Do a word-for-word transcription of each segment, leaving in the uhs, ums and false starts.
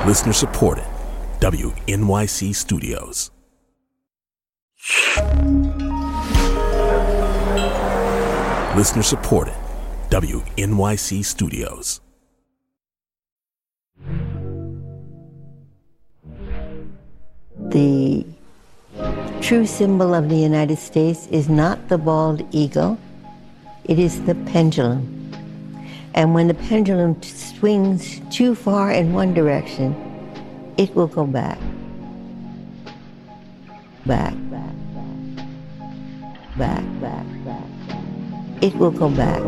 Listener supported. W N Y C Studios. Listener supported. W N Y C Studios. The true symbol of the United States is not the bald eagle, it is the pendulum. And when the pendulum swings too far in one direction, it will go back. Back, back, back, back, back, back. It will go back.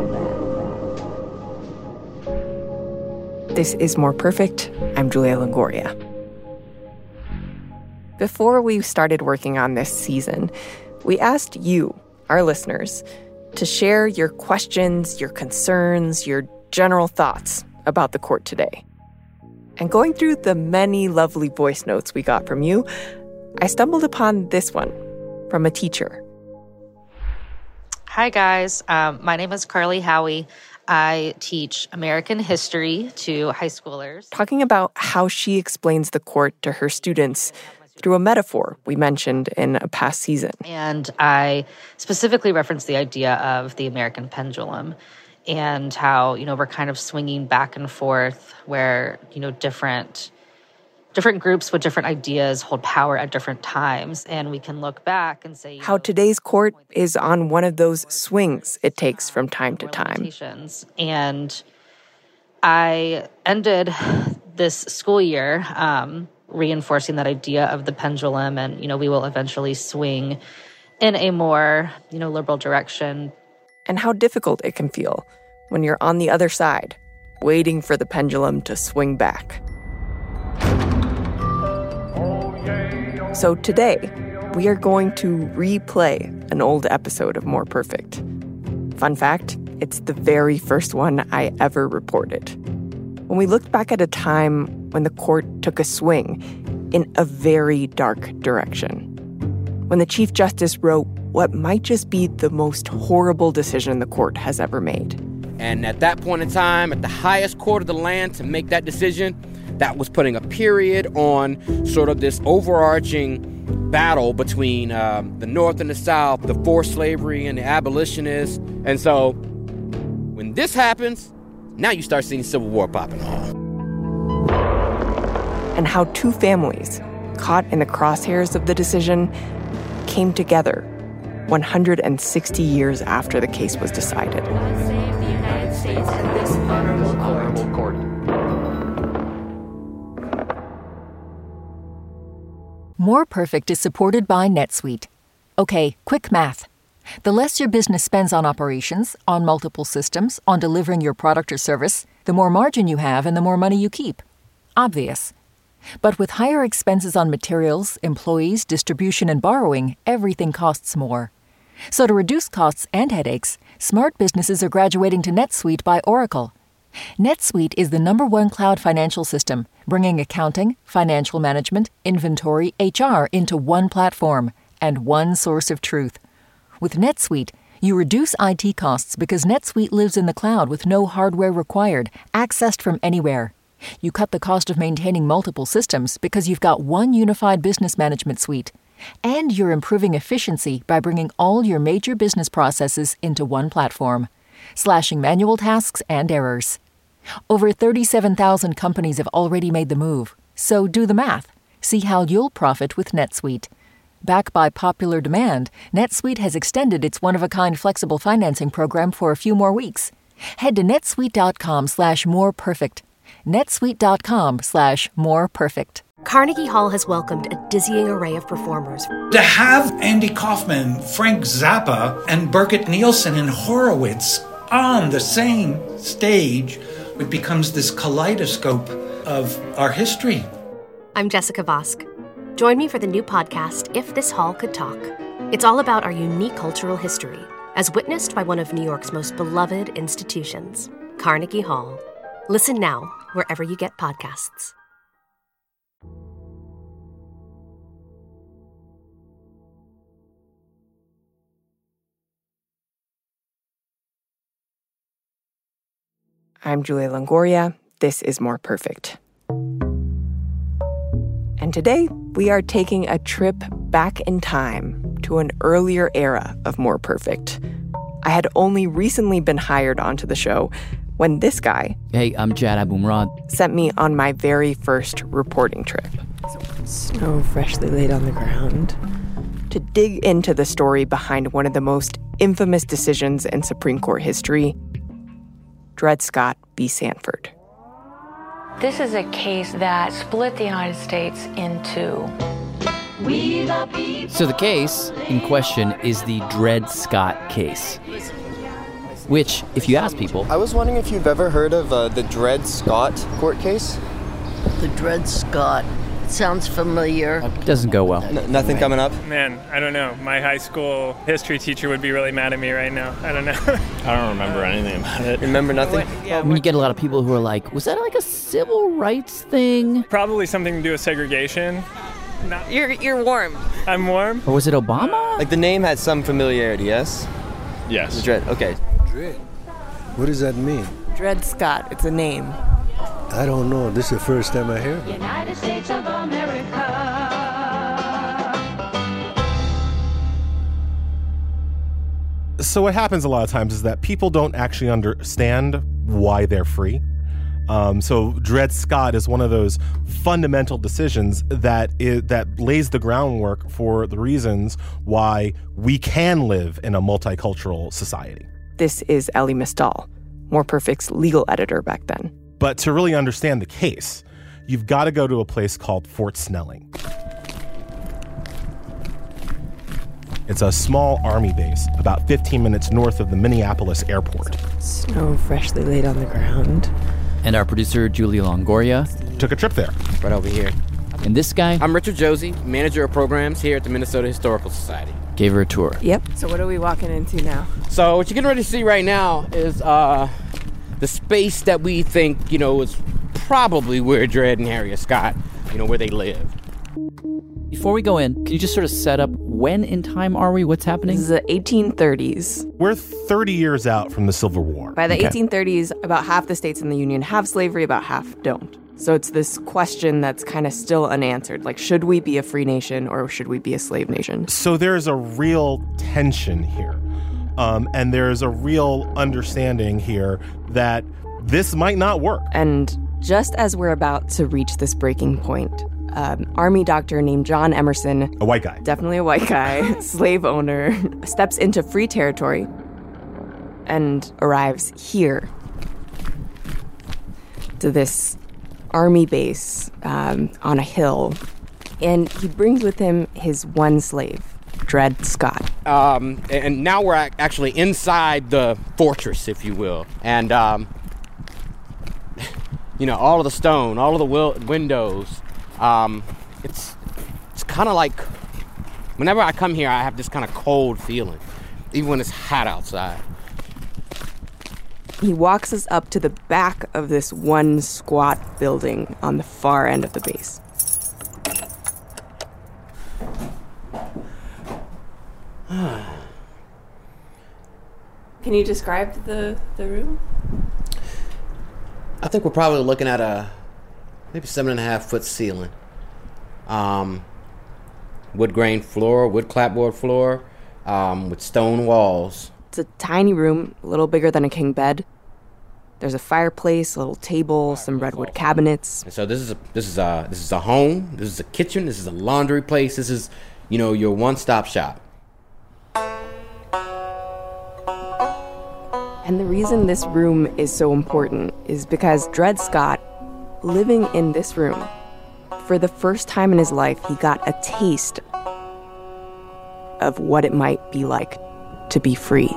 This is More Perfect. I'm Julia Longoria. Before we started working on this season, we asked you, our listeners, to share your questions, your concerns, your general thoughts about the court today. And going through the many lovely voice notes we got from you, I stumbled upon this one from a teacher. Hi, guys. Um, my name is Carly Howie. I teach American history to high schoolers. Talking about how she explains the court to her students through a metaphor we mentioned in a past season. And I specifically referenced the idea of the American pendulum and how, you know, we're kind of swinging back and forth where, you know, different different groups with different ideas hold power at different times. And we can look back and say, how know, today's court is on one of those swings it takes from time to time. And I ended this school year um, reinforcing that idea of the pendulum, and, you know, we will eventually swing in a more, you know, liberal direction. And how difficult it can feel when you're on the other side, waiting for the pendulum to swing back. So today, we are going to replay an old episode of More Perfect. Fun fact, it's the very first one I ever reported. When we looked back at a time when the court took a swing in a very dark direction. When the Chief Justice wrote what might just be the most horrible decision the court has ever made. And at that point in time, at the highest court of the land to make that decision, that was putting a period on sort of this overarching battle between um, the North and the South, the forced slavery and the abolitionists. And so when this happens, now you start seeing civil war popping off. And how two families, caught in the crosshairs of the decision, came together one hundred sixty years after the case was decided. God save the United States and this honorable court. More Perfect is supported by NetSuite. Okay, quick math. The less your business spends on operations, on multiple systems, on delivering your product or service, the more margin you have and the more money you keep. Obvious. But with higher expenses on materials, employees, distribution, and borrowing, everything costs more. So to reduce costs and headaches, smart businesses are graduating to NetSuite by Oracle. NetSuite is the number one cloud financial system, bringing accounting, financial management, inventory, H R into one platform and one source of truth. With NetSuite, you reduce I T costs because NetSuite lives in the cloud with no hardware required, accessed from anywhere. You cut the cost of maintaining multiple systems because you've got one unified business management suite. And you're improving efficiency by bringing all your major business processes into one platform, slashing manual tasks and errors. Over thirty-seven thousand companies have already made the move, so do the math. See how you'll profit with NetSuite. Backed by popular demand, NetSuite has extended its one-of-a-kind flexible financing program for a few more weeks. Head to netsuite.com slash more perfect. netsuite.com slash more perfect. Carnegie Hall has welcomed a dizzying array of performers. To have Andy Kaufman, Frank Zappa, and Birgit Nielsen and Horowitz on the same stage, it becomes this kaleidoscope of our history. I'm Jessica Vosk. Join me for the new podcast, If This Hall Could Talk. It's all about our unique cultural history, as witnessed by one of New York's most beloved institutions, Carnegie Hall. Listen now, wherever you get podcasts. I'm Julia Longoria. This is More Perfect. And today, we are taking a trip back in time to an earlier era of More Perfect. I had only recently been hired onto the show when this guy... Hey, I'm Jad Abumrad. ...sent me on my very first reporting trip. Snow freshly laid on the ground. To dig into the story behind one of the most infamous decisions in Supreme Court history, Dred Scott v. Sanford. This is a case that split the United States in two. We the people. So the case in question is the Dred Scott case. Which, if you ask people... I was wondering if you've ever heard of uh, the Dred Scott court case? The Dred Scott. Sounds familiar. Doesn't go well. N- nothing coming up? Man, I don't know. My high school history teacher would be really mad at me right now. I don't know. I don't remember anything about it. Remember nothing? What, yeah, when you get a lot of people who are like, was that like a civil rights thing? Probably something to do with segregation. Not, you're you're warm. I'm warm. Or was it Obama? Like the name had some familiarity, yes? Yes. Dred, okay. Dred? What does that mean? Dred Scott, it's a name. I don't know. This is the first time I hear it. United States of America. So what happens a lot of times is that people don't actually understand why they're free. Um, so Dred Scott is one of those fundamental decisions that is, that lays the groundwork for the reasons why we can live in a multicultural society. This is Elie Mystal, More Perfect's legal editor back then. But to really understand the case, you've got to go to a place called Fort Snelling. It's a small army base about fifteen minutes north of the Minneapolis airport. Snow freshly laid on the ground. And our producer, Julia Longoria, took a trip there. Right over here. And this guy... I'm Richard Josie, manager of programs here at the Minnesota Historical Society. Gave her a tour. Yep. So what are we walking into now? So what you're getting ready to see right now is uh, the space that we think, you know, is probably where Dred and Harriet Scott, you know, where they lived. Before we go in, can you just sort of set up when in time are we? What's happening? This is the eighteen thirties. We're thirty years out from the Civil War. By the okay. eighteen thirties, about half the states in the Union have slavery, about half don't. So it's this question that's kind of still unanswered. Like, should we be a free nation or should we be a slave nation? So there's a real tension here. Um, and there's a real understanding here that this might not work. And just as we're about to reach this breaking point, an um, army doctor named John Emerson, a white guy, definitely a white guy, slave owner, steps into free territory and arrives here to this army base um, on a hill. And he brings with him his one slave, Dred Scott. Um, and now we're actually inside the fortress, if you will. And, um, you know, all of the stone, all of the wil- windows, um, it's it's kind of like, whenever I come here, I have this kind of cold feeling, even when it's hot outside. He walks us up to the back of this one squat building on the far end of the base. Can you describe the, the room? I think we're probably looking at a maybe seven and a half foot ceiling. Um, wood grain floor, wood clapboard floor, um, with stone walls. It's a tiny room, a little bigger than a king bed. There's a fireplace, a little table, some redwood cabinets. And so this is a this is a this is a home. This is a kitchen. This is a laundry place. This is, you know, your one-stop shop. And the reason this room is so important is because Dred Scott, living in this room, for the first time in his life, he got a taste of what it might be like to be free.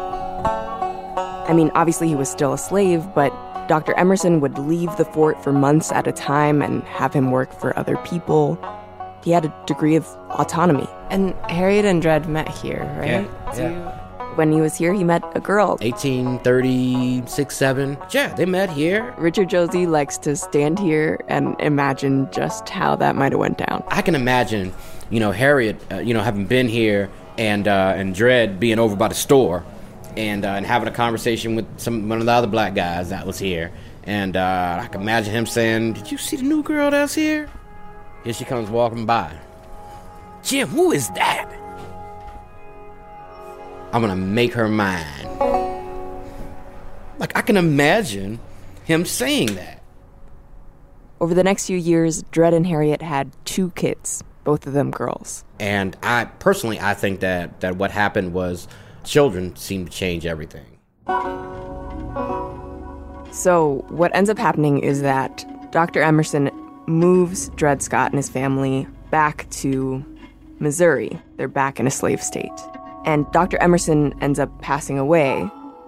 I mean, obviously he was still a slave, but Doctor Emerson would leave the fort for months at a time and have him work for other people. He had a degree of autonomy. And Harriet and Dred met here, right? Yeah, Do yeah. you... When he was here, he met a girl. eighteen thirty-six, seven. Yeah, they met here. Richard Josie likes to stand here and imagine just how that might have went down. I can imagine, you know, Harriet, uh, you know, having been here and uh, and Dred being over by the store and uh, and having a conversation with some one of the other black guys that was here. And uh, I can imagine him saying, "Did you see the new girl that's here?" Here she comes walking by. Jim, who is that? I'm gonna make her mine. Like, I can imagine him saying that. Over the next few years, Dred and Harriet had two kids, both of them girls. And I personally, I think that, that what happened was children seem to change everything. So what ends up happening is that Doctor Emerson moves Dred Scott and his family back to Missouri. They're back in a slave state. And Doctor Emerson ends up passing away.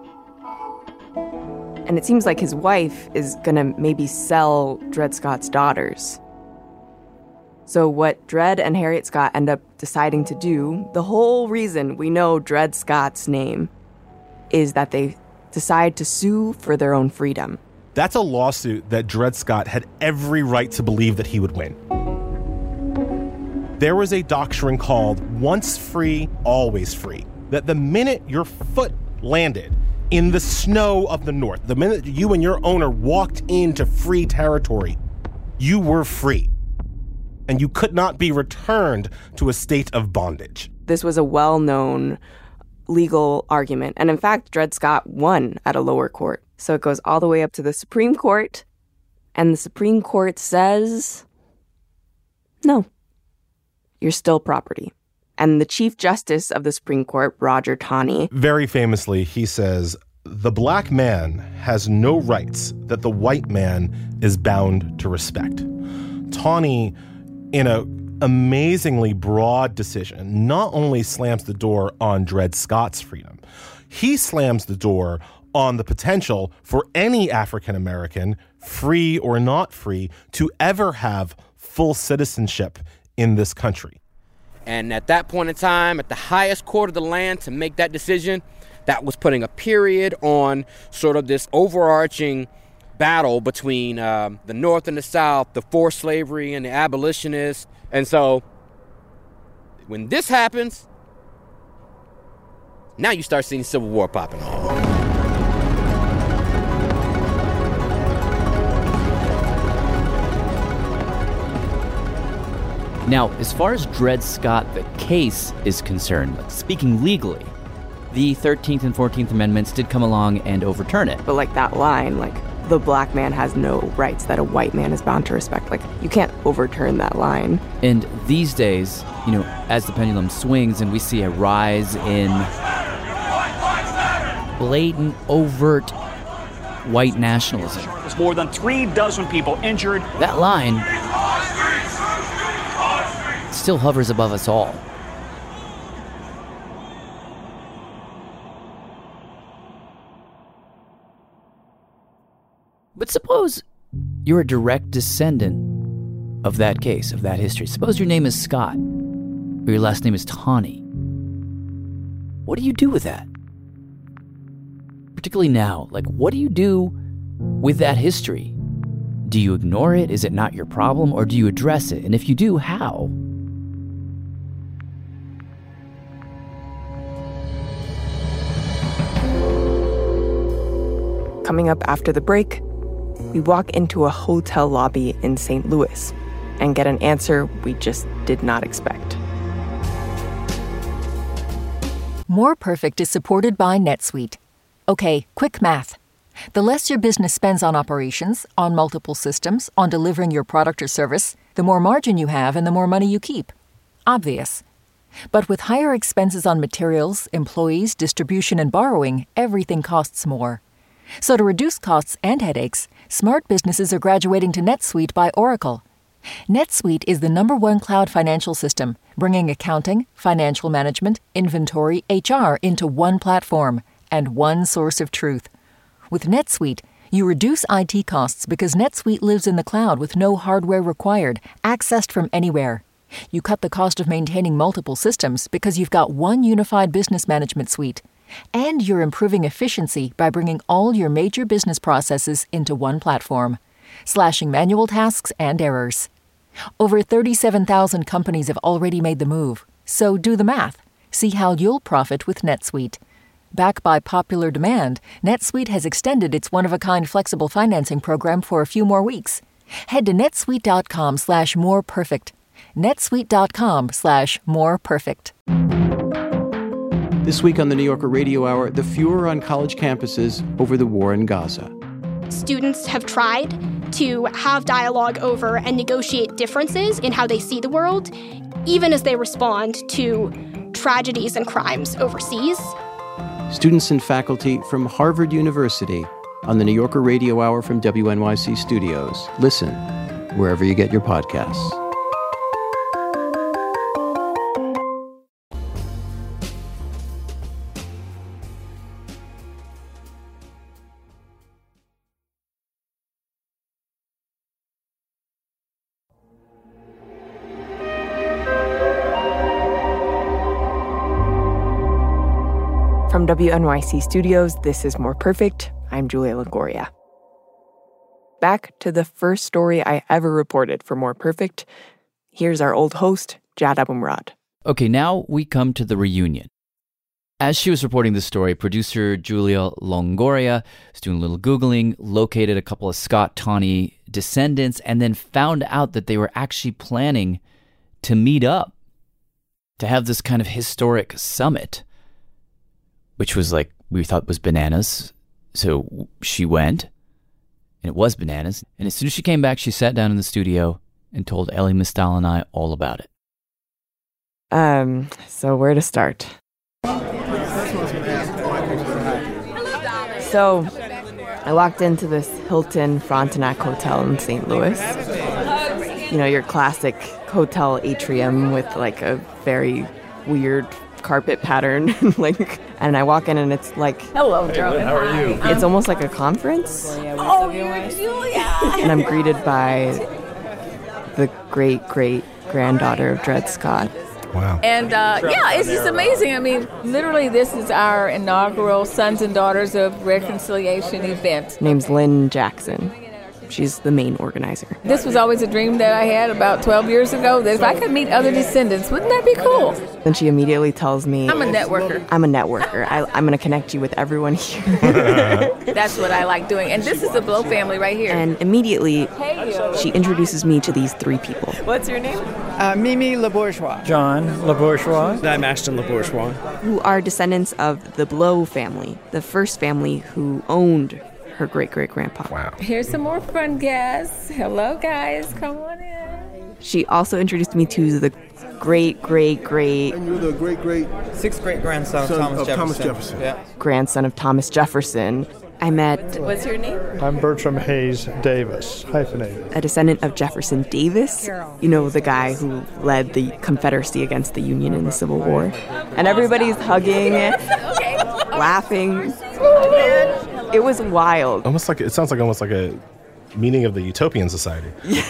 And it seems like his wife is going to maybe sell Dred Scott's daughters. So what Dred and Harriet Scott end up deciding to do, the whole reason we know Dred Scott's name, is that they decide to sue for their own freedom. That's a lawsuit that Dred Scott had every right to believe that he would win. There was a doctrine called once free, always free, that the minute your foot landed in the snow of the North, the minute you and your owner walked into free territory, you were free. And you could not be returned to a state of bondage. This was a well-known legal argument. And in fact, Dred Scott won at a lower court. So it goes all the way up to the Supreme Court. And the Supreme Court says, no, you're still property. And the Chief Justice of the Supreme Court, Roger Taney, very famously, he says, the black man has no rights that the white man is bound to respect. Taney, in an amazingly broad decision, not only slams the door on Dred Scott's freedom, he slams the door on the potential for any African American, free or not free, to ever have full citizenship in this country. And at that point in time, at the highest court of the land, to make that decision, that was putting a period on sort of this overarching battle between um, the North and the South, the forced slavery and the abolitionists. And so when this happens, now you start seeing Civil War popping off. Now, as far as Dred Scott, the case, is concerned, like speaking legally, the thirteenth and fourteenth Amendments did come along and overturn it. But like that line, like, the black man has no rights that a white man is bound to respect. Like, you can't overturn that line. And these days, you know, as the pendulum swings and we see a rise in blatant, overt white nationalism. There's more than three dozen people injured. That line still hovers above us all. But suppose you're a direct descendant of that case, of that history. Suppose your name is Scott, or your last name is Taney. What do you do with that? Particularly now, like, what do you do with that history? Do you ignore it? Is it not your problem? Or do you address it? And if you do, how? Coming up after the break, we walk into a hotel lobby in Saint Louis and get an answer we just did not expect. More Perfect is supported by NetSuite. Okay, quick math. The less your business spends on operations, on multiple systems, on delivering your product or service, the more margin you have and the more money you keep. Obvious. But with higher expenses on materials, employees, distribution, and borrowing, everything costs more. So to reduce costs and headaches, smart businesses are graduating to NetSuite by Oracle. NetSuite is the number one cloud financial system, bringing accounting, financial management, inventory, H R into one platform and one source of truth. With NetSuite, you reduce I T costs because NetSuite lives in the cloud with no hardware required, accessed from anywhere. You cut the cost of maintaining multiple systems because you've got one unified business management suite. And you're improving efficiency by bringing all your major business processes into one platform, slashing manual tasks and errors. Over thirty-seven thousand companies have already made the move, so do the math. See how you'll profit with NetSuite. Backed by popular demand, NetSuite has extended its one-of-a-kind flexible financing program for a few more weeks. Head to netsuite.com slash more perfect. netsuite.com slash more perfect. This week on the New Yorker Radio Hour, the furor on college campuses over the war in Gaza. Students have tried to have dialogue over and negotiate differences in how they see the world, even as they respond to tragedies and crimes overseas. Students and faculty from Harvard University on the New Yorker Radio Hour from W N Y C Studios. Listen wherever you get your podcasts. From W N Y C Studios, this is More Perfect. I'm Julia Longoria. Back to the first story I ever reported for More Perfect. Here's our old host, Jad Abumrad. Okay, now we come to the reunion. As she was reporting the story, producer Julia Longoria was doing a little Googling, located a couple of Scott Tawney descendants, and then found out that they were actually planning to meet up, to have this kind of historic summit, which was like, we thought was bananas. So she went, and it was bananas. And as soon as she came back, she sat down in the studio and told Elie Mystal and I all about it. Um, so where to start? So I walked into this Hilton Frontenac Hotel in Saint Louis. You know, your classic hotel atrium with like a very weird carpet pattern, like, and I walk in and it's like, hello, Darwin. Hey, how are you? It's almost like a conference. Oh, you're Julia. And I'm greeted by the great great granddaughter of Dred Scott. Wow. And uh, yeah, it's just amazing. I mean, literally, this is our inaugural Sons and Daughters of Reconciliation event. Name's Lynn Jackson. She's the main organizer. This was always a dream that I had about twelve years ago, that if I could meet other descendants, wouldn't that be cool? Then she immediately tells me, I'm a networker. I'm a networker. I, I'm going to connect you with everyone here. That's what I like doing. And this is the Blow family right here. And immediately, she introduces me to these three people. What's your name? Uh, Mimi LeBourgeois. John LeBourgeois. I'm Ashton LeBourgeois. Who are descendants of the Blow family, the first family who owned her great-great-grandpa. Wow. Here's some more fun guests. Hello, guys. Come on in. She also introduced me to the great-great-great... And you're the great-great... Sixth great-grandson of, Thomas, of Jefferson. Thomas Jefferson. Yeah. Grandson of Thomas Jefferson. I met... What's your name? I'm Bertram Hayes Davis, hyphenated. A descendant of Jefferson Davis. You know, the guy who led the Confederacy against the Union in the Civil War. And everybody's hugging, laughing. It was wild. Almost like, it sounds like almost like a meeting of the Utopian Society.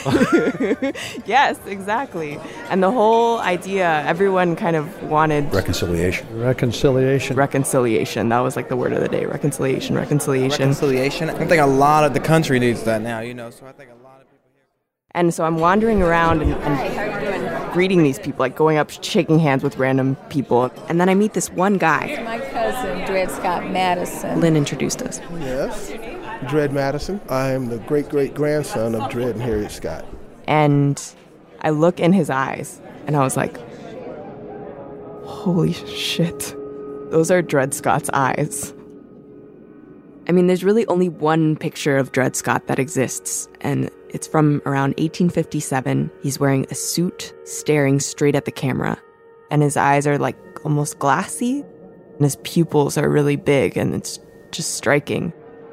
Yes, exactly. And the whole idea, everyone kind of wanted... Reconciliation. Reconciliation. Reconciliation. That was like the word of the day. Reconciliation, reconciliation. Reconciliation. I think a lot of the country needs that now, you know, so I think a lot of people here... And so I'm wandering around and, and greeting these people, like going up, shaking hands with random people. And then I meet this one guy. My cousin, Dred Scott Madison. Lynn introduced us. Yes. Dred Madison. I am the great-great-grandson of Dred and Harriet Scott. And I look in his eyes, and I was like, holy shit. Those are Dred Scott's eyes. I mean, there's really only one picture of Dred Scott that exists, and it's from around eighteen fifty-seven. He's wearing a suit, staring straight at the camera, and his eyes are like almost glassy, and his pupils are really big, and it's just striking.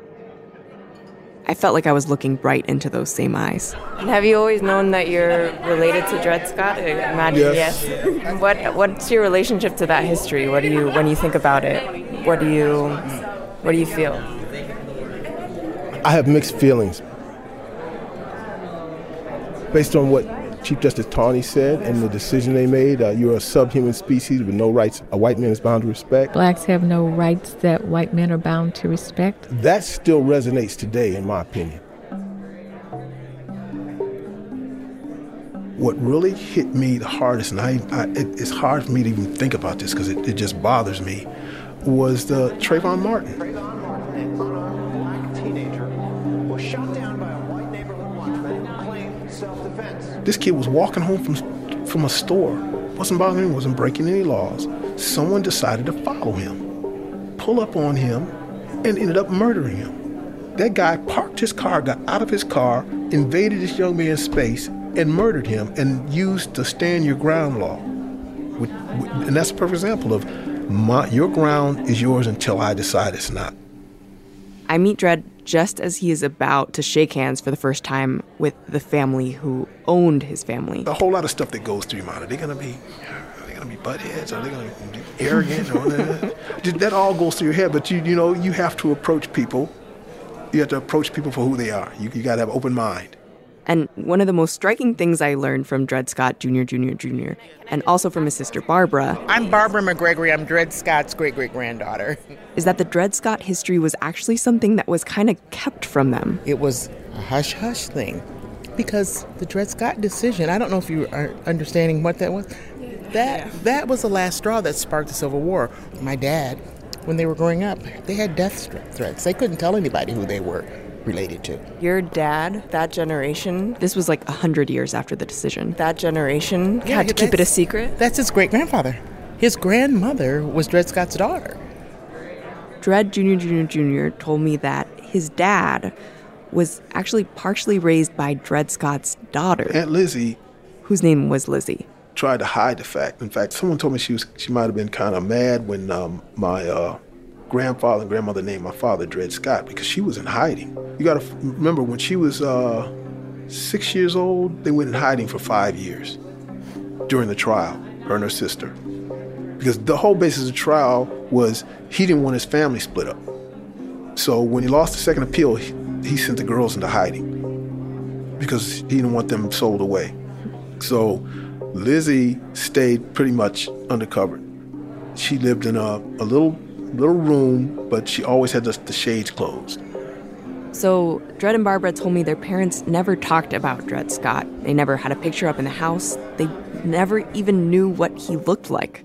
I felt like I was looking right into those same eyes. And have you always known that you're related to Dred Scott? I imagine yes. yes. What What's your relationship to that history? What do you, when you think about it, what do you, what do you feel? I have mixed feelings. Based on what Chief Justice Tawney said and the decision they made, uh, you're a subhuman species with no rights a white man is bound to respect. Blacks have no rights that white men are bound to respect. That still resonates today, in my opinion. What really hit me the hardest, and I, I, it, it's hard for me to even think about this because it, it just bothers me, was the Trayvon Martin. Trayvon Martin, a black teenager, was shot down by a white neighborhood watchman This kid was walking home from, from a store. Wasn't bothering him, wasn't breaking any laws. Someone decided to follow him, pull up on him, and ended up murdering him. That guy parked his car, got out of his car, invaded this young man's space, and murdered him, and used the stand your ground law. And that's a perfect example of my, your ground is yours until I decide it's not. I meet Dredd just as he is about to shake hands for the first time with the family who owned his family. A whole lot of stuff that goes through your mind. Are they going to be, are they going to be butt heads? Are they going to be arrogant? Or that? that all goes through your head. But you, you know, you have to approach people. You have to approach people for who they are. You, you got to have an open mind. And one of the most striking things I learned from Dred Scott Junior, Junior, Junior, and also from his sister Barbara. I'm Barbara McGregory. I'm Dred Scott's great-great-granddaughter. Is that the Dred Scott history was actually something that was kind of kept from them. It was a hush-hush thing. Because the Dred Scott decision, I don't know if you are understanding what that was. That, yeah. that was the last straw that sparked the Civil War. My dad, when they were growing up, they had death threats. They couldn't tell anybody who they were related to. Your dad, that generation, this was like one hundred years after the decision. That generation yeah, had to keep it a secret? That's his great-grandfather. His grandmother was Dred Scott's daughter. Dred Junior, Junior, Junior told me that his dad was actually partially raised by Dred Scott's daughter. Aunt Lizzie. Whose name was Lizzie. Tried to hide the fact. In fact, someone told me she was she might have been kind of mad when um, my uh, grandfather and grandmother named my father Dred Scott because she was in hiding. You got to f- remember when she was uh, six years old, they went in hiding for five years during the trial, her and her sister. Because the whole basis of the trial was he didn't want his family split up. So when he lost the second appeal, he, he sent the girls into hiding because he didn't want them sold away. So Lizzie stayed pretty much undercover. She lived in a, a little little room, but she always had the, the shades closed. So Dred and Barbara told me their parents never talked about Dred Scott. They never had a picture up in the house. They never even knew what he looked like.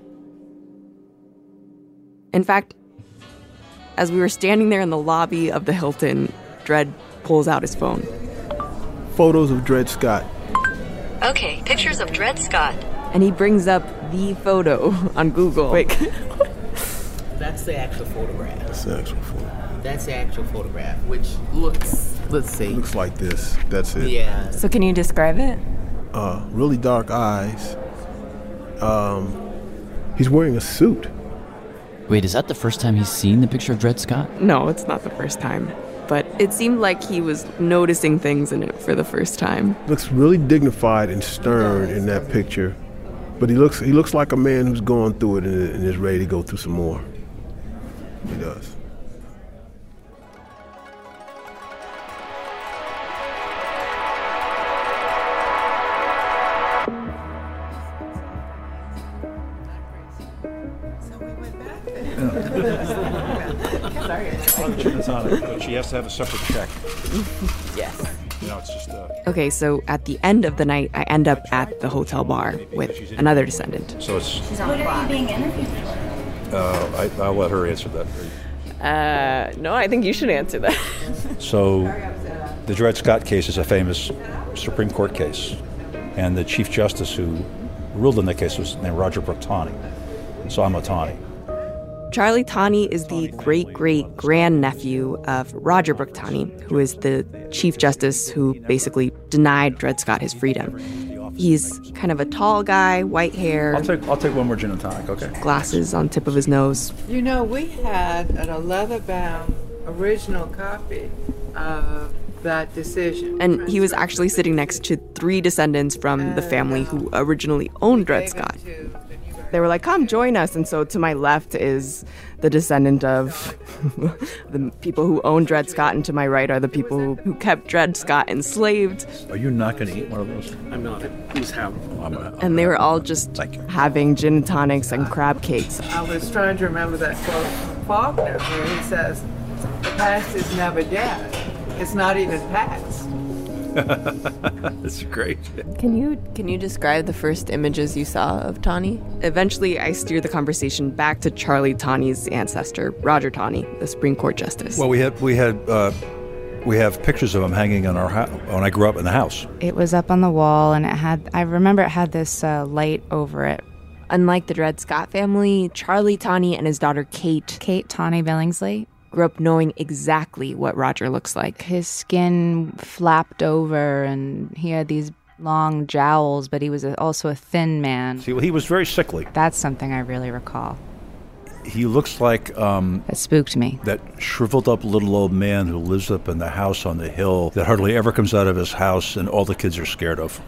In fact, as we were standing there in the lobby of the Hilton, Dred pulls out his phone. Photos of Dred Scott. Okay, pictures of Dred Scott. And he brings up the photo on Google. Wait. That's the actual photograph. That's the actual photograph. That's the actual photograph, which looks, let's see. Looks like this. That's it. Yeah. So can you describe it? Uh, really dark eyes. Um, he's wearing a suit. Wait, is that the first time he's seen the picture of Dred Scott? No, it's not the first time. But it seemed like he was noticing things in it for the first time. Looks really dignified and stern in that picture. But he looks he looks like a man who's going through it and, and is ready to go through some more. He does. But she has to have a separate check. Yes. You know, it's just uh Okay, so at the end of the night, I end up at the hotel bar with another descendant. So it's. What are you being interviewed for? Uh, I, I'll let her answer that. Uh, no, I think you should answer that. So, the Dred Scott case is a famous Supreme Court case, and the Chief Justice who ruled in that case was named Roger Brooke Taney. So I'm a Taney. Charlie Taney is the great-great-grandnephew of Roger Brooke Taney, who is the Chief Justice who basically denied Dred Scott his freedom. He's kind of a tall guy, white hair. I'll take I'll take one more gin and tonic, okay? Glasses on tip of his nose. You know, we had a leather-bound original copy of that decision. And he was actually sitting next to three descendants from the family who originally owned Dred Scott. They were like, come join us. And so to my left is the descendant of the people who owned Dred Scott, and to my right are the people who, who kept Dred Scott enslaved. Are you not going to eat one of those? I'm not. Please have. I'm a, I'm and they were all just having gin and tonics and crab cakes. I was trying to remember that quote from Faulkner where he says, the past is never dead. It's not even past. That's great. Can you can you describe the first images you saw of Taney? Eventually, I steered the conversation back to Charlie Taney's ancestor, Roger Taney, the Supreme Court Justice. Well, we had we had uh, We have pictures of him hanging on our house when I grew up in the house. It was up on the wall, and it had, I remember it had this uh, light over it. Unlike the Dred Scott family, Charlie Tawney and his daughter Kate, Kate Tawney Billingsley, grew up knowing exactly what Roger looks like. His skin flapped over, and he had these long jowls, but he was a, also a thin man. See, well, he was very sickly. That's something I really recall. He looks like... Um, it spooked me. That shriveled up little old man who lives up in the house on the hill that hardly ever comes out of his house and all the kids are scared of.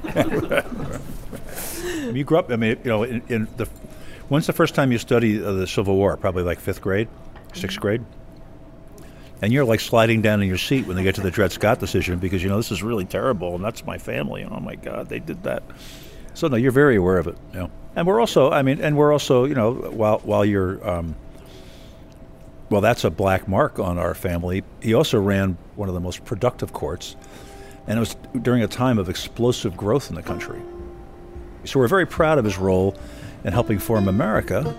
You grew up, I mean, you know, in, in the... When's the first time you studied uh, the Civil War? Probably like fifth grade, sixth grade? And you're like sliding down in your seat when they get to the Dred Scott decision because, you know, this is really terrible and that's my family and oh my God, they did that. So no, you're very aware of it, you know. And we're also, I mean, and we're also, you know, while while you're, um, well, that's a black mark on our family. He also ran one of the most productive courts, and it was during a time of explosive growth in the country. So we're very proud of his role in helping form America.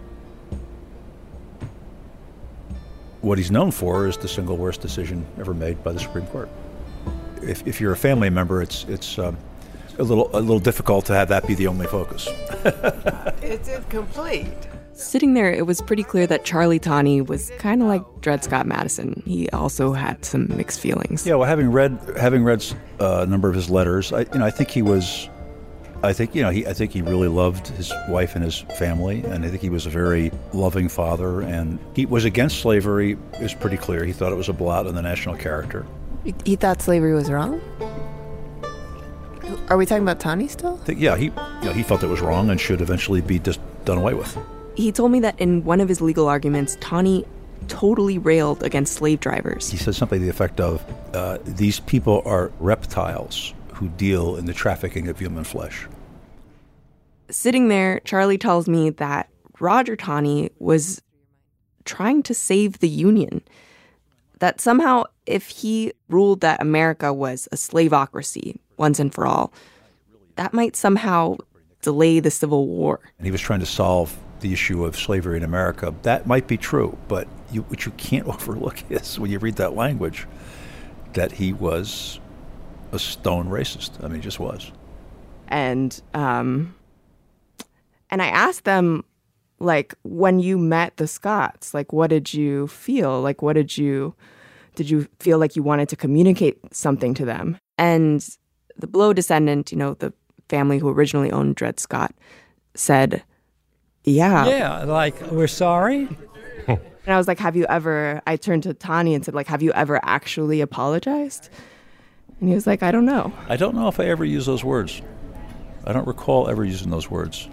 What he's known for is the single worst decision ever made by the Supreme Court. If, if you're a family member, it's it's um, a little a little difficult to have that be the only focus. It's incomplete. Sitting there, it was pretty clear that Charlie Tawney was kind of like Dred Scott Madison. He also had some mixed feelings. Yeah, well, having read having read uh, a number of his letters, I, you know, I think he was. I think, you know, he, I think he really loved his wife and his family, and I think he was a very loving father, and he was against slavery, it was pretty clear. He thought it was a blot on the national character. He thought slavery was wrong? Are we talking about Tawney still? I think, yeah, he, you know, he felt it was wrong and should eventually be just done away with. He told me that in one of his legal arguments, Tawney totally railed against slave drivers. He said something to the effect of, uh, these people are reptiles who deal in the trafficking of human flesh. Sitting there, Charlie tells me that Roger Tawney was trying to save the Union. That somehow, if he ruled that America was a slaveocracy once and for all, that might somehow delay the Civil War. And he was trying to solve the issue of slavery in America. That might be true, but you, what you can't overlook is, when you read that language, that he was a stone racist. I mean, he just was. And um, and I asked them, like, when you met the Scotts, like, what did you feel? Like, what did you, did you feel like you wanted to communicate something to them? And the Blow descendant, you know, the family who originally owned Dred Scott, said, yeah. Yeah, like, we're sorry. And I was like, have you ever, I turned to Tawney and said, like, have you ever actually apologized? And he was like, I don't know. I don't know if I ever used those words. I don't recall ever using those words.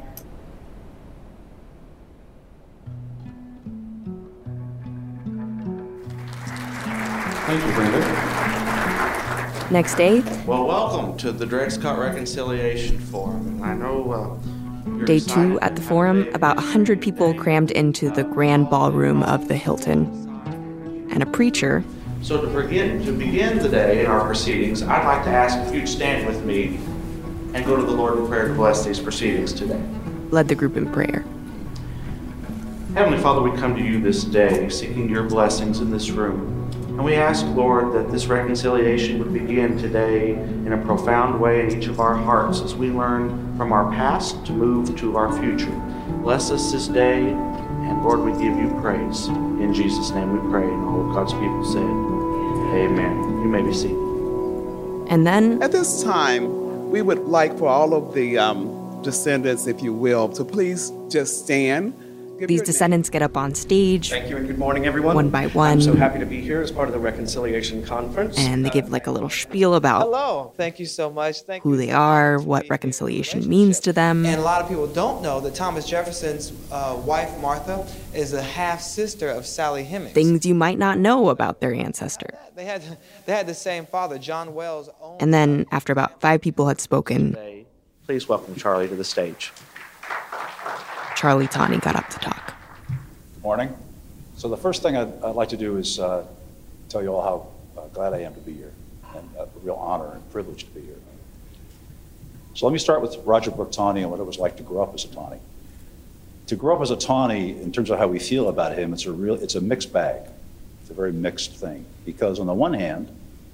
Thank you, Brenda. Next day. Well, welcome to the Dred Scott Reconciliation Forum. I know uh, you're Day two at the forum, about one hundred people crammed into the grand ballroom of the Hilton. And a preacher. So to begin, to begin the day in our proceedings, I'd like to ask if you'd stand with me and go to the Lord in prayer to bless these proceedings today. Led the group in prayer. Heavenly Father, we come to you this day seeking your blessings in this room. And we ask, Lord, that this reconciliation would begin today in a profound way in each of our hearts as we learn from our past to move to our future. Bless us this day, and Lord, we give you praise. In Jesus' name we pray, and all of God's people said, amen. You may be seated. And then... At this time, we would like for all of the um, descendants, if you will, to please just stand. Give These descendants get up on stage. Thank you and good morning, everyone. One by one. I'm so happy to be here as part of the Reconciliation Conference. And they give like a little spiel about Hello. Thank you so much. Thank who they are, what reconciliation means to them. And a lot of people don't know that Thomas Jefferson's uh, wife, Martha, is a half-sister of Sally Hemings. Things you might not know about their ancestor. They had, they had the same father, John Wells. Owned and then, after about five people had spoken, please welcome Charlie to the stage. Charlie Tawney got up to talk. Good morning. So the first thing I'd, I'd like to do is uh, tell you all how uh, glad I am to be here, and a real honor and privilege to be here. So let me start with Roger Brooke Tawney and what it was like to grow up as a Tawney. To grow up as a Tawney, in terms of how we feel about him, it's a real, it's a mixed bag. It's a very mixed thing, because on the one hand,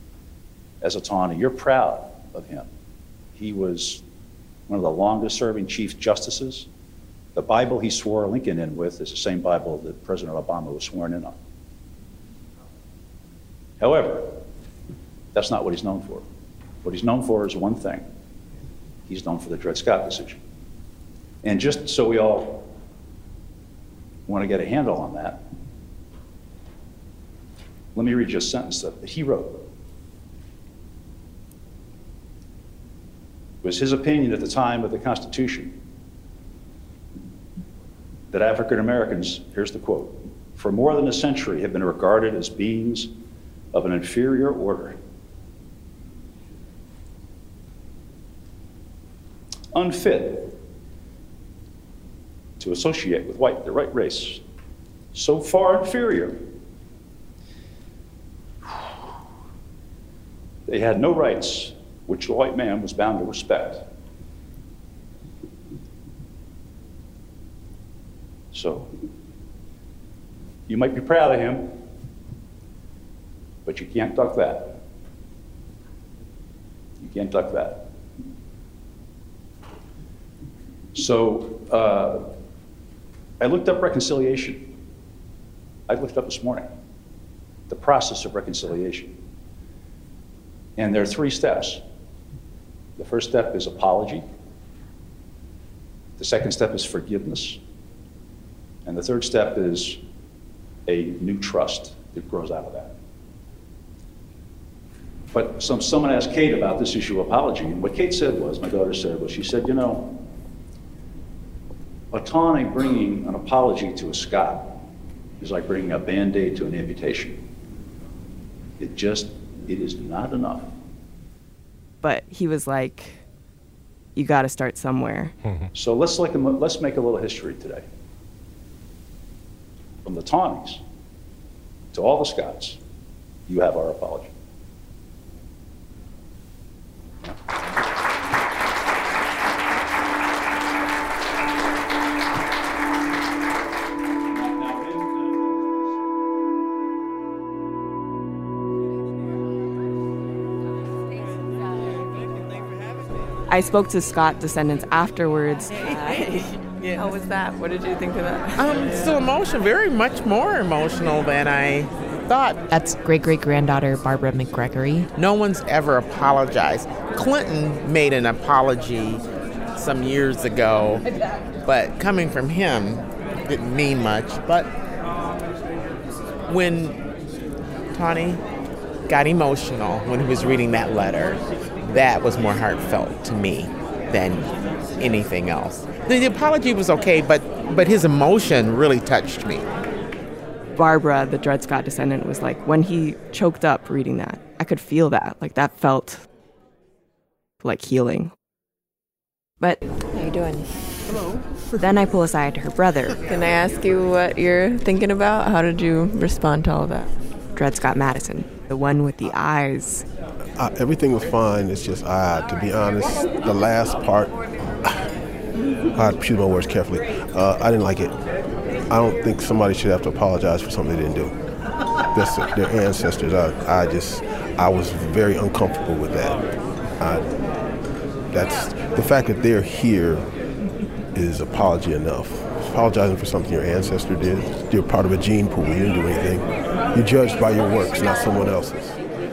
as a Taney. You're proud of him. He was one of the longest-serving Chief Justices. The Bible he swore Lincoln in with is the same Bible that President Obama was sworn in on. However, that's not what he's known for. What he's known for is one thing. He's known for the Dred Scott decision. And just so we all want to get a handle on that, let me read you a sentence that he wrote. It was his opinion at the time of the Constitution that African Americans, here's the quote, for more than a century have been regarded as beings of an inferior order, unfit to associate with white, the right race, so far inferior, they had no rights which the white man was bound to respect. So, you might be proud of him, but you can't duck that. You can't duck that. So, uh, I looked up reconciliation. I looked up this morning, the process of reconciliation. And there are three steps. The first step is apology. The second step is forgiveness. And the third step is a new trust that grows out of that. But some, someone asked Kate about this issue of apology, and what Kate said was, my daughter said, was she said, you know, a Taney bringing an apology to a Scott is like bringing a Band-Aid to an amputation. It just, it is not enough. But he was like, you got to start somewhere. So let's, like, let's make a little history today. From the Taneys to all the Scotts, you have our apology. I spoke to Scott descendants afterwards. Yeah. How was that? What did you think of that? Um, still emotional, very much more emotional than I thought. That's great-great-granddaughter Barbara McGregory. No one's ever apologized. Clinton made an apology some years ago, but coming from him didn't mean much. But when Taney got emotional when he was reading that letter, that was more heartfelt to me than anything else. The, the apology was okay, but but his emotion really touched me. Barbara, the Dred Scott descendant, was like, when he choked up reading that, I could feel that. Like, that felt like healing. But how you doing? Hello. Then I pull aside her brother. Can I ask you what you're thinking about? How did you respond to all of that? Dred Scott Madison, the one with the eyes. Uh, everything was fine. It's just, uh, to be honest, the last part, I choose my words carefully. Uh, I didn't like it. I don't think somebody should have to apologize for something they didn't do. That's their ancestors. I, I just, I was very uncomfortable with that. I, that's the fact that they're here is apology enough. Apologizing for something your ancestor did. You're part of a gene pool. You didn't do anything. You're judged by your works, not someone else's.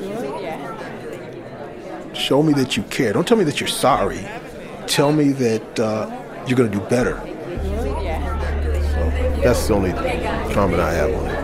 Show me that you care. Don't tell me that you're sorry. Tell me that uh, you're going to do better. So that's the only comment I have on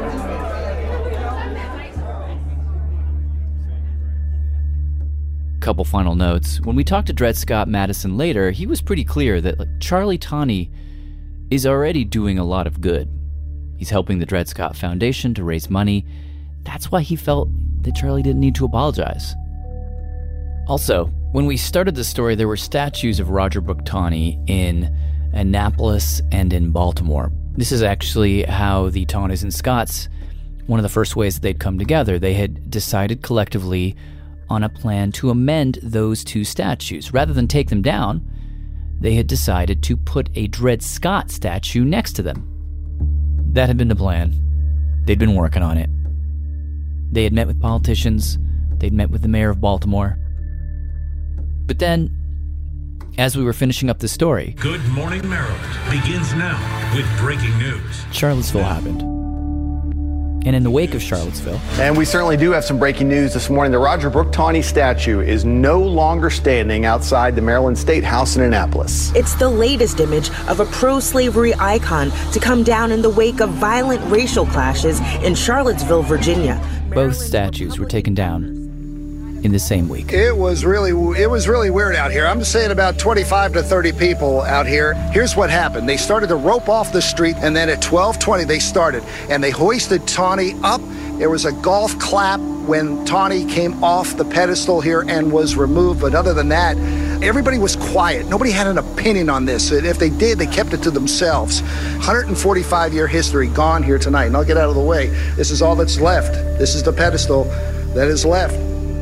it. Couple final notes. When we talked to Dred Scott Madison later, he was pretty clear that like, Charlie Taney is already doing a lot of good. He's helping the Dred Scott Foundation to raise money. That's why he felt that Charlie didn't need to apologize. Also, when we started the story, there were statues of Roger Brooke Taney in Annapolis and in Baltimore. This is actually how the Taneys and Scotts, one of the first ways that they'd come together. They had decided collectively on a plan to amend those two statues. Rather than take them down, they had decided to put a Dred Scott statue next to them. That had been the plan. They'd been working on it. They had met with politicians. They'd met with the mayor of Baltimore. But then, as we were finishing up the story, Good Morning Maryland begins now with breaking news. Charlottesville happened. And in the wake of Charlottesville, And we certainly do have some breaking news this morning. The Roger Brooke Taney statue is no longer standing outside the Maryland State House in Annapolis. It's the latest image of a pro-slavery icon to come down in the wake of violent racial clashes in Charlottesville, Virginia. both statues were taken down in the same week. It was really, it was really weird out here. I'm saying about twenty-five to thirty people out here. Here's what happened. They started to rope off the street, and then at twelve twenty they started, and they hoisted Taney up. There was a golf clap when Taney came off the pedestal here and was removed. But other than that, everybody was quiet. Nobody had an opinion on this. If they did, they kept it to themselves. one hundred forty-five year history gone here tonight. And I'll get out of the way. This is all that's left. This is the pedestal that is left.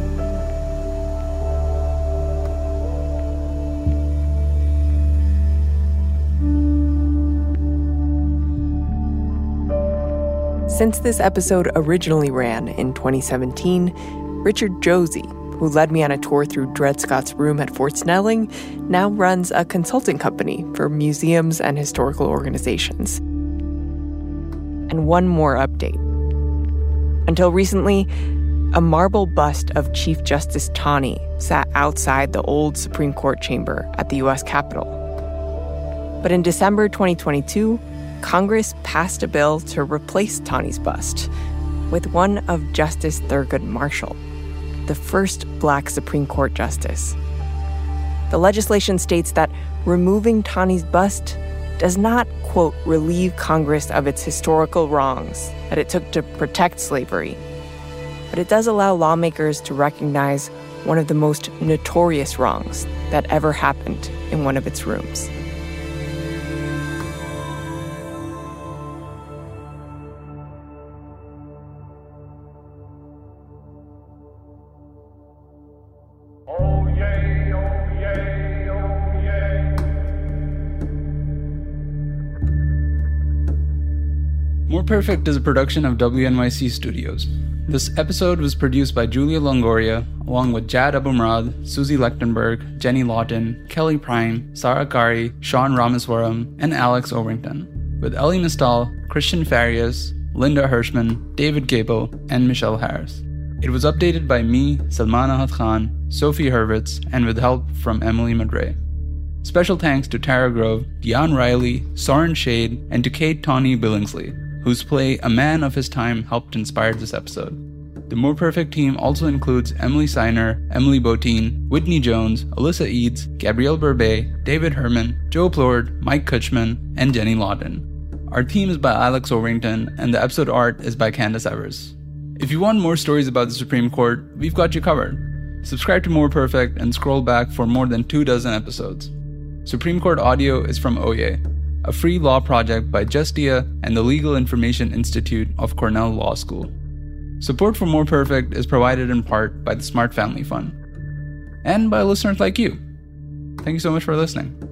Since this episode originally ran in twenty seventeen, Richard Josie, who led me on a tour through Dred Scott's room at Fort Snelling, now runs a consulting company for museums and historical organizations. And one more update. Until recently, a marble bust of Chief Justice Taney sat outside the old Supreme Court chamber at the U S Capitol. But in December twenty twenty-two, Congress passed a bill to replace Taney's bust with one of Justice Thurgood Marshall, the first Black Supreme Court justice. The legislation states that removing Taney's bust does not, quote, relieve Congress of its historical wrongs that it took to protect slavery, but it does allow lawmakers to recognize one of the most notorious wrongs that ever happened in one of its rooms. More Perfect is a production of W N Y C Studios. This episode was produced by Julia Longoria, along with Jad Abumrad, Susie Lechtenberg, Jenny Lawton, Kelly Prime, Sarah Kari, Sean Ramaswaram, and Alex Overington, with Ellie Mistal, Christian Farias, Linda Hirschman, David Gable, and Michelle Harris. It was updated by me, Salman Ahad Khan, Sophie Hurwitz, and with help from Emily Madre. Special thanks to Tara Grove, Dion Riley, Soren Shade, and to Kate Taney Billingsley, whose play A Man of His Time helped inspire this episode. The More Perfect team also includes Emily Seiner, Emily Botine, Whitney Jones, Alyssa Eads, Gabrielle Burbet, David Herman, Joe Plord, Mike Kutchman, and Jenny Lawton. Our theme is by Alex Overington, and the episode art is by Candace Evers. If you want more stories about the Supreme Court, we've got you covered. Subscribe to More Perfect and scroll back for more than two dozen episodes. Supreme Court audio is from Oye, a free law project by Justia and the Legal Information Institute of Cornell Law School. Support for More Perfect is provided in part by the Smart Family Fund, and by listeners like you. Thank you so much for listening.